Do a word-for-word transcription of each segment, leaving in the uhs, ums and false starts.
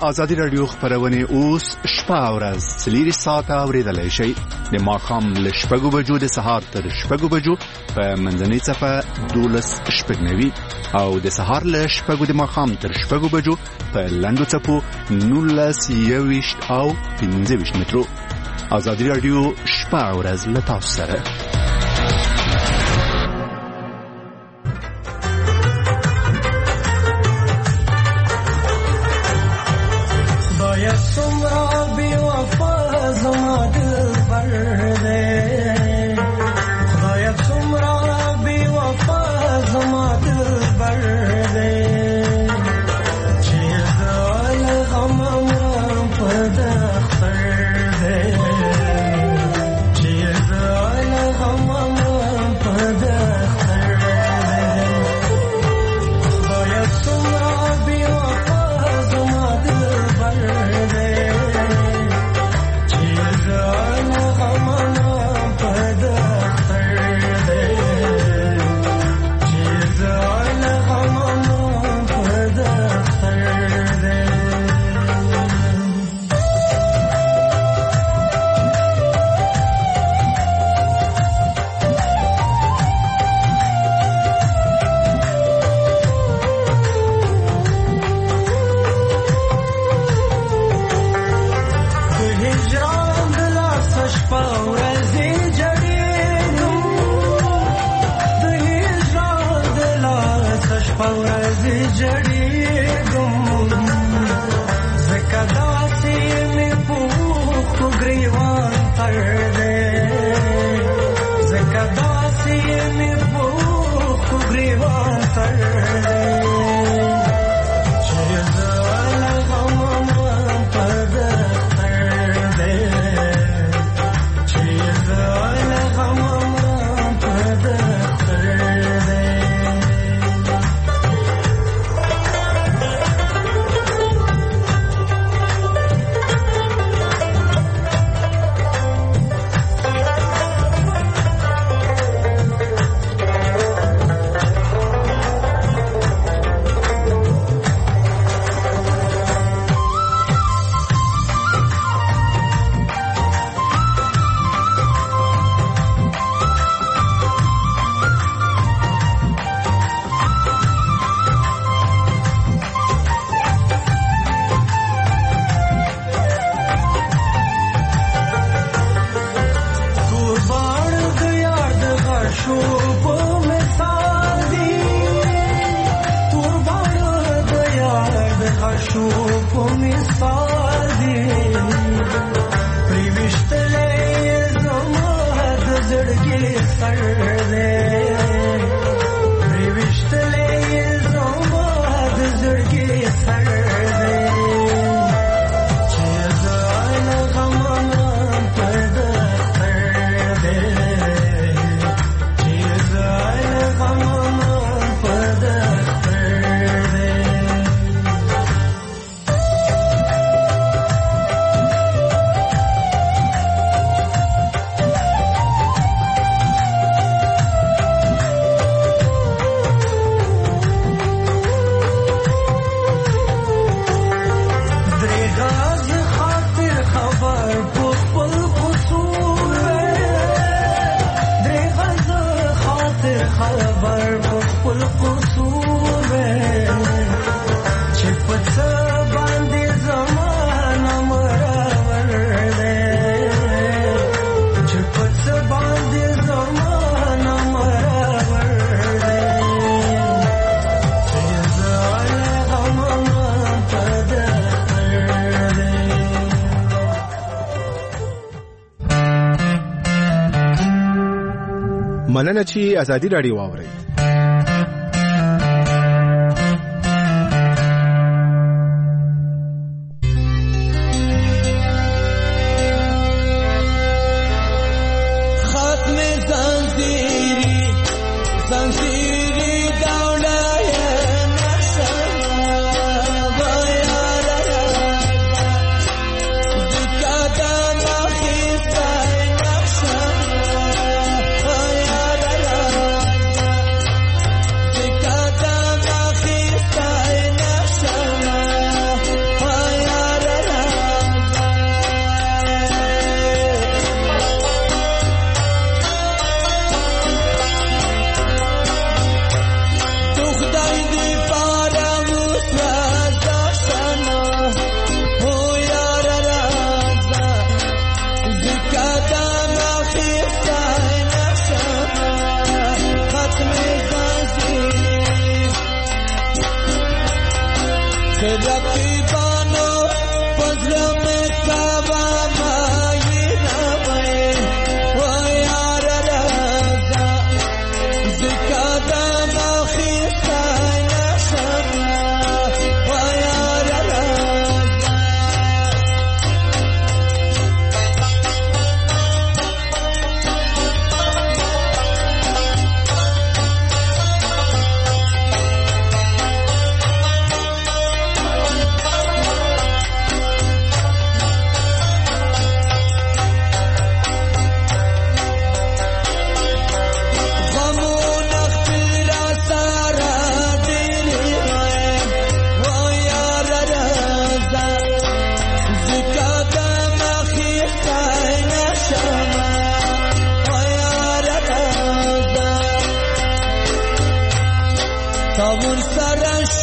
ازادي رادیو خبرونه اوس شپه او ورځ څلور ساعته اوریدلای شئ د ماښام له شپږو بجو د سهار تر شپږو بجو په منځنۍ صفه دولس شپږنوي او د سهار له شپږو د ماښام تر شپږو بجو په لنډو څپو نولس یوویشت او پنځه ویشت مترو. ازادي رادیو شپه او ورځ له تاسو سره. مننه چې ازادي رادیو واورئ.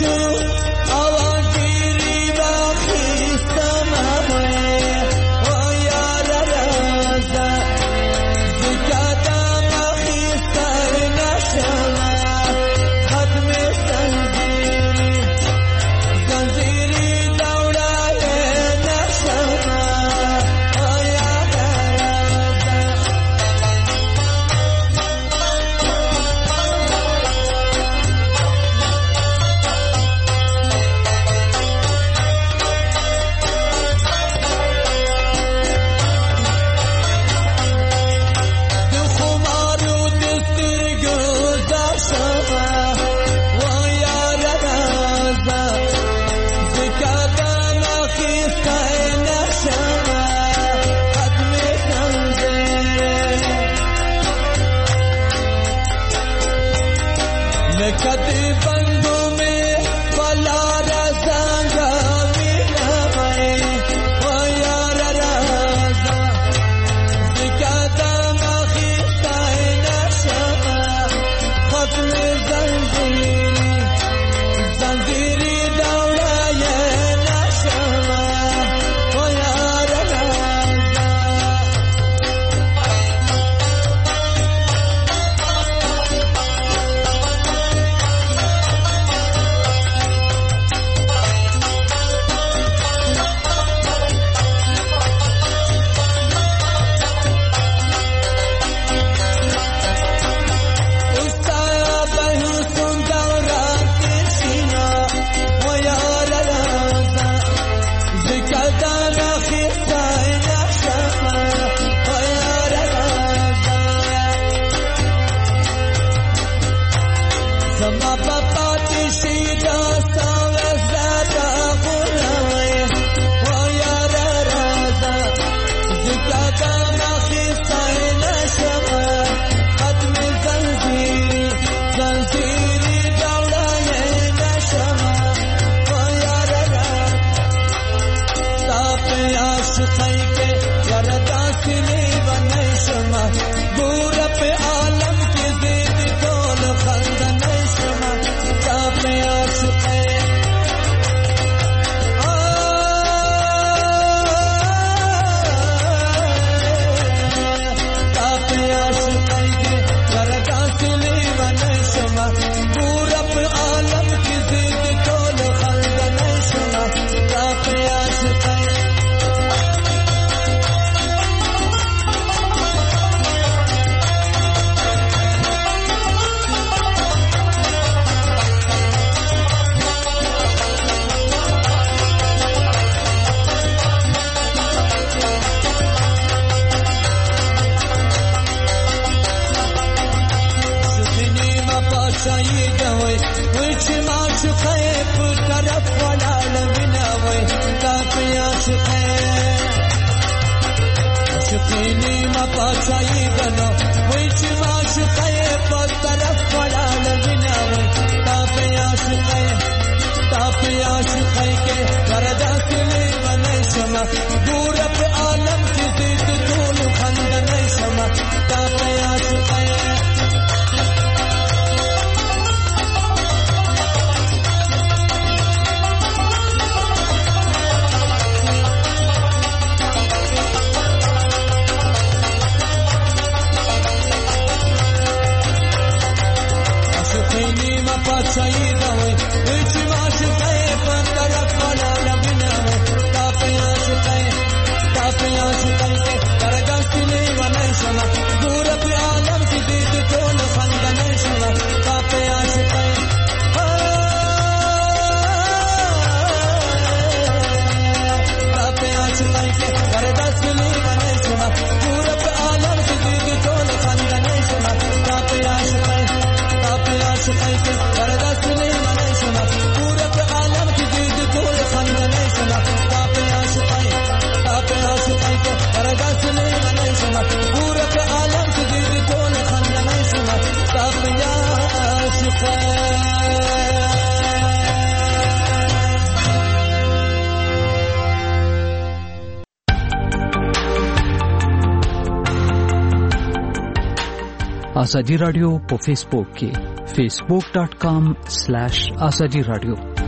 आजादी राडियो په فیسبوک کې facebook.com slash azadi radio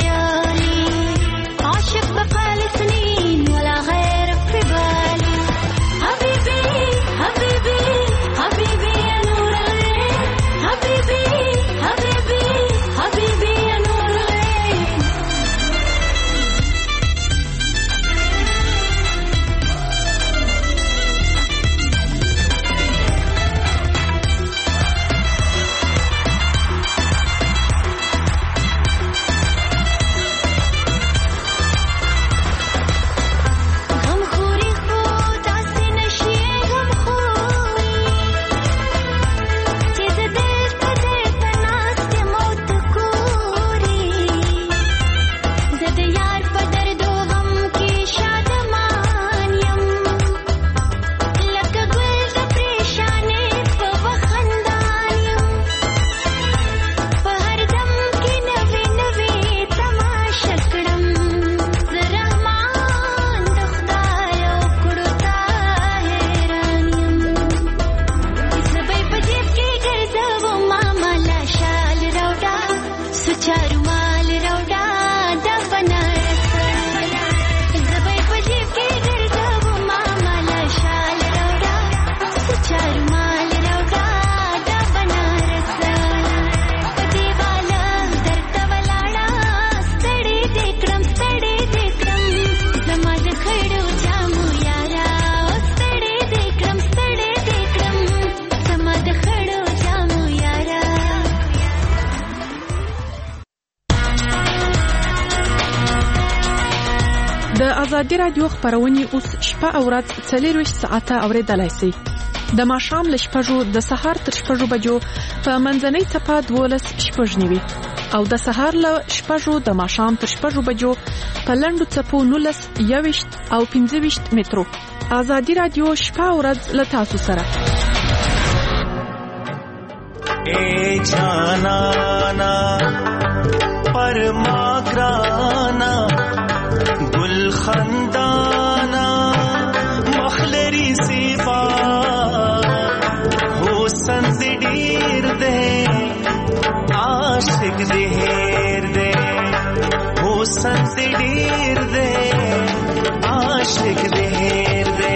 د آزادي رادیو خبرونه اوس شپه او ورځ څلور ساعته اوریدلای شئ. د ماښام له شپږو د سهار تر شپږو بجو په منځنۍ څپه دولس شپږ نیوي او د سهار له شپږو د ماښام تر شپږو بجو په لنډو څپو نولس یويشت او پنځه مترو. آزادي رادیو شپه او ورځ له تاسو سره. اے جانانا پرما گرانا گل خندانا مخلری سیفا حسن دیر دے عاشق دیر دے حسن دیر دے عاشق دیر دے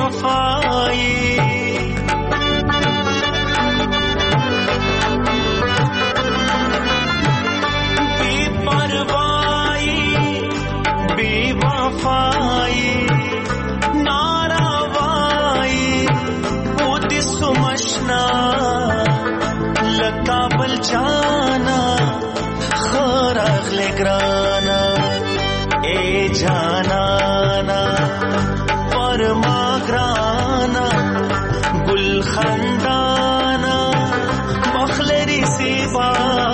वफाई बेपरवाही बेवफाई नारावाई ओदी सुमशना लकाबल जाना खराग लेग्राना ए जानाना परमाग्राना गुल खंदाना मखलरी सीबा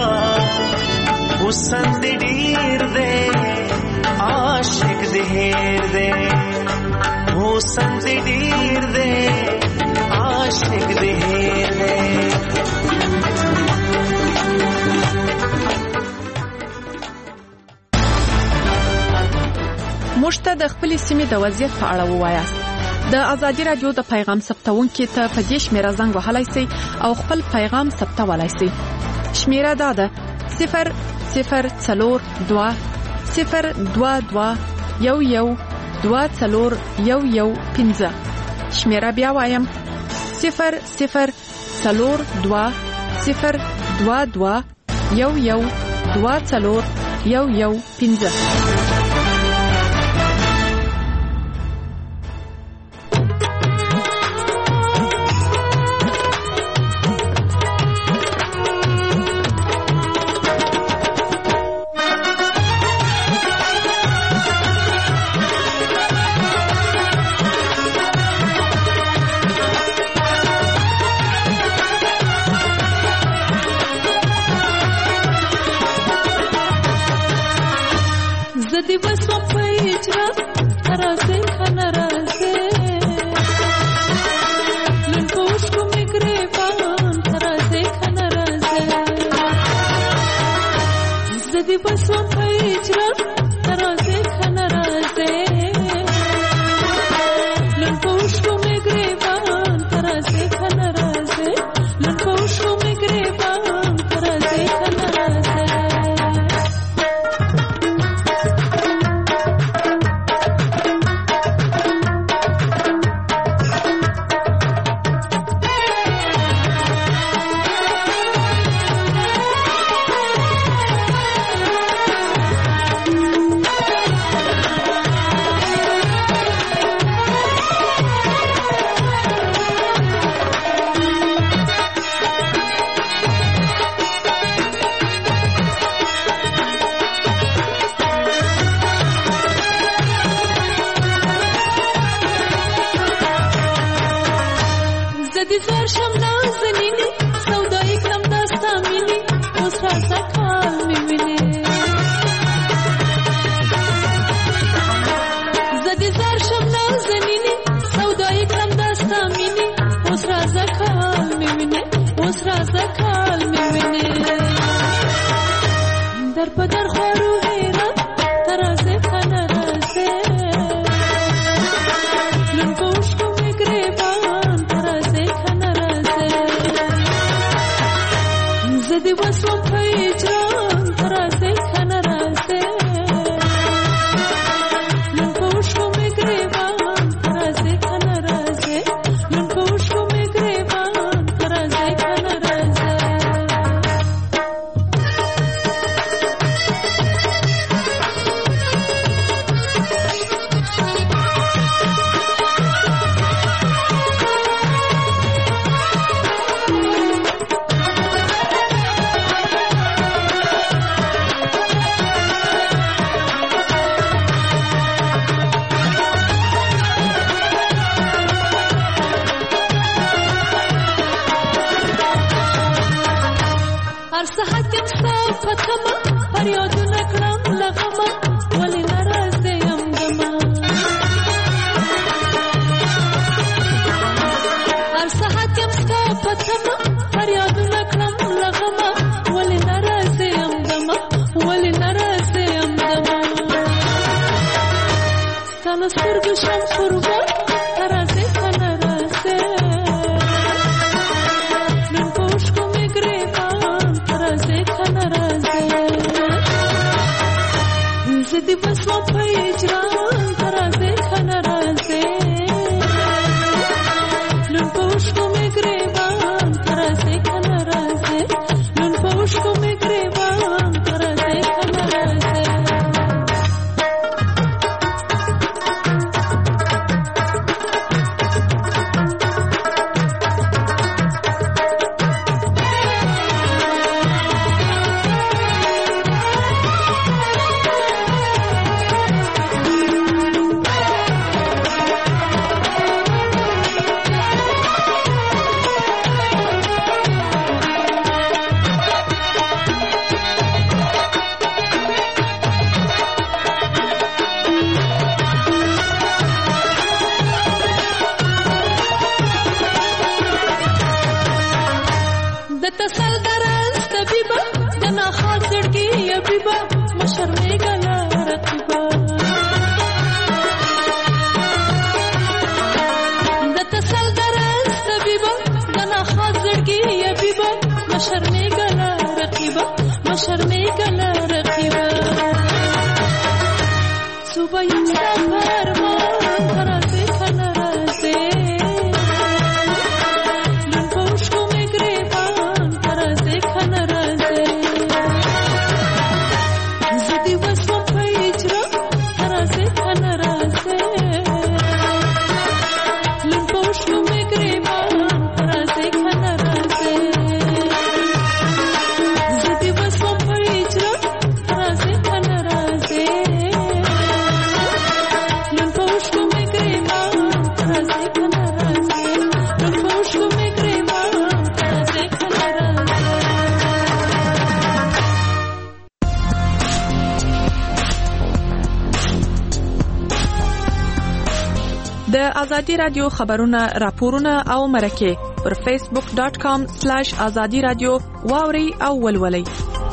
हुसन दिडीर दे आशिक दिहेर दे हुसन दिडीर दे आशिक दिहेर दे موږ ته د خپلې سیمې د وضعیت په اړه ووایاست. د ازادي رادیو د پیغام ثبتونکي ته په دې شمیره زنګ وهلای شئ او خپل پیغام ثبتولای شئ. شمیره دا ده صفر صفر څلور دوه صفر دوه دوه یو یو دوه څلور یو یو پنځه. شمیره بیا وایم صفر صفر څلور دوه صفر دوه دوه یو یو دوه څلور یو یو پنځه. زدی بسو پیچرا ترازه خنرازه لن پوش کو میگریبان ترازه خنرازه زدی بسو پیچرا ترازه خنرازه لن پوش کو میگریبان ترازه خنرازه لن پوش کو میگریبان ترازه خنرازه در پدر خورو هیرت ترازه خنرازه لن پوش کو میگریبان ترازه خنرازه زدی وسوم پیجان ترازه خنرازه لن پوش کو میگریبان ترازه خنرازه لن پوش کو میگریبان ترازه خنرازه زدی شرمېږه له رقیبه صبح یم سفر ما راځې که نه راځې لون په اوښکو مې ګریوان راځې که نه راځې زه دې وسوم په اجرا راځې که نه راځې لون په اوښکو مې ګریوان راځې که نه راځې زه دې وسوم په اجرا راځې که نه راځې لون په اوښکو مې ګریوان راځې که نه راځې لون په اوښکو مې ګریوان راځې که نه راځې د ازادي رادیو خبرونه راپورونه او مرکه پر فیسبوک ډاٹ کام سلاش ازادي رادیو واوري او ولولئ.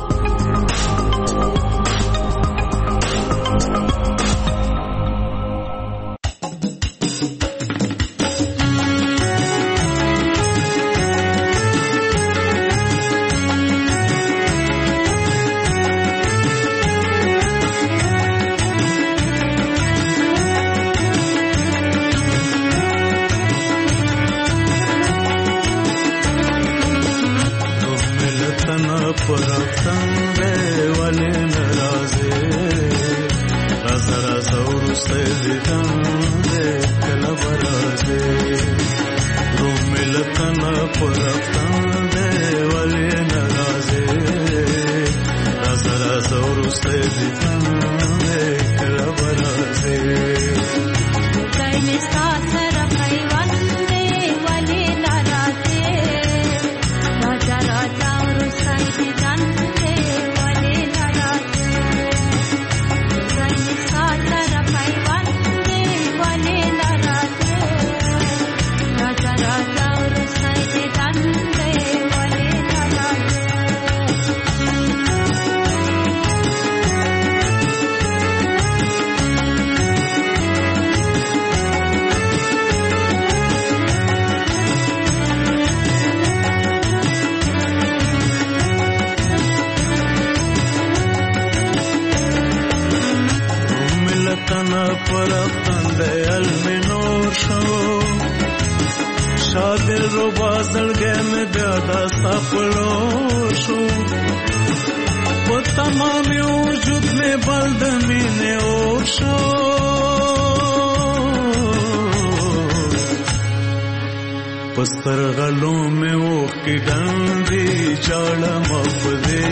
पस्तरगलों में वो की डंडी चाड़ा मफदे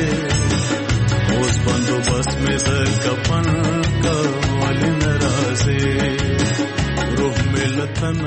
उस बंदोबस्त में सर कपन का वाली नराजे रूह में लतन